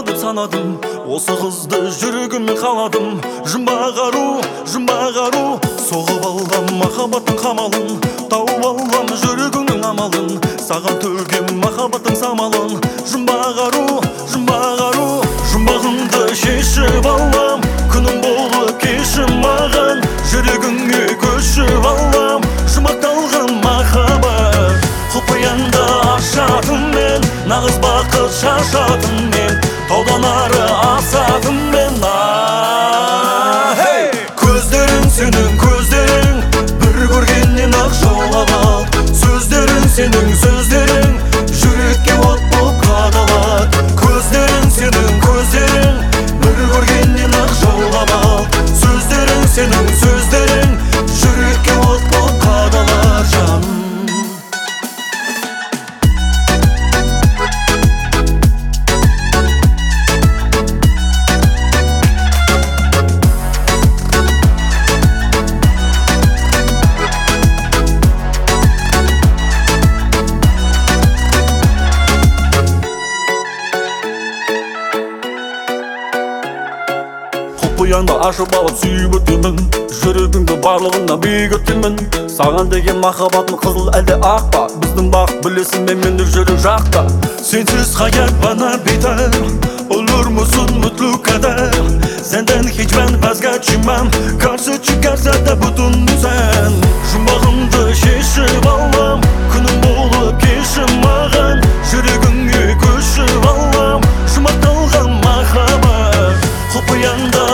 деп санадым, осы қызды жүрегіммен қаладым. Жұмбақ ару, соғып алам махаббаттың қамалын, тауып алам жүрегіңнің амалын, саған төгем махаббаттың самалын. Жұмбақ ару, жұмбағыңды шешіп алам, күнім болып кешіп маған, жүрегіңе көшіп алам, жұмақталған махаббат. Құпияңды ашатын мен, нағыз бақыт шашатын мен, таудан ары асатын мен. Көздерің сенің көздерің, бір көргеннен ақ жаулап ал. Сөздерің сенің сөздерің, жүрекке от болып қадалады. Көздерің сенің көздерің, бір көргеннен ақ жаулап ал. Сөздерің сенің сөздерің, жүрекке от болып қадалады жаным. Құпияңды ашып алып сүйіп өтемін, жүрегіңді барлығына биік өтемін. Саған деген махаббатым қызыл әлде ақ па? Біздің бақ білесің менің жүрек жақта. Sensiz hayat bana biter, olur musun mutlu kadar? Senden hiç ben vazgeçmem, karşı çıkarsa da bütün düzen. Жұмбағымды шешіп алам, күнім болып кешіп маған, жүрегіңе көшіп алам, жұмақталған махаббат. Құпияңды